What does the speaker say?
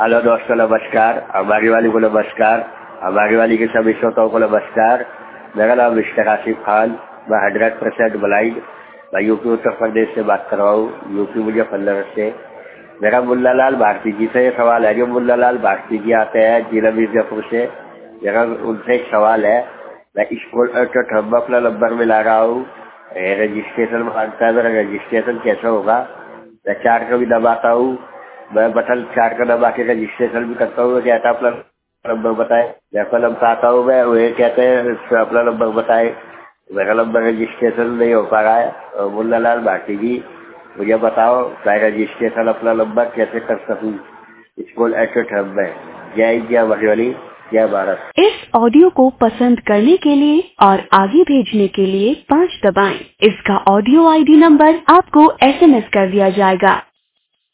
Hello दोस्तों, नमस्कार। हमारी वाली को नमस्कार। हमारी वाली के सभी श्रोताओं को नमस्कार। मेरा नाम मिस्टर आसिफ खान। मैं 100% ब्लाइंड। मैं यूपी उत्तर प्रदेश से बात कर रहा हूँ, यूपी मुजफ्फरनगर से। मेरा मुन्नालाल भारती जी से ये सवाल है। जो मुन्नालाल भारती जी आते हैं जिला मिर्जापुर से, मेरा उनसे एक सवाल है। मैं स्कूल में अपना नंबर मिला रहा हूँ, रजिस्ट्रेशन मांगता है। मेरा रजिस्ट्रेशन कैसे होगा? मैं 4 का भी दबाता हूँ, मैं बटन 4 का दबा के रजिस्ट्रेशन भी करता हूँ। कहता है अपना नंबर बताए, जैसा नंबर आता हूँ मैं वो कहते हैं अपना नंबर बताए। मेरा नंबर रजिस्ट्रेशन नहीं हो पा रहा है। मुन्नालाल भारती जी, मुझे बताओ मैं रजिस्ट्रेशन अपना नंबर कैसे कर सकूँ स्कूल में। जय जय हमारी, जय भारत। इस ऑडियो को पसंद करने के लिए और आगे भेजने के लिए 5 दबाएं। इसका ऑडियो ID नंबर आपको SMS कर दिया जाएगा।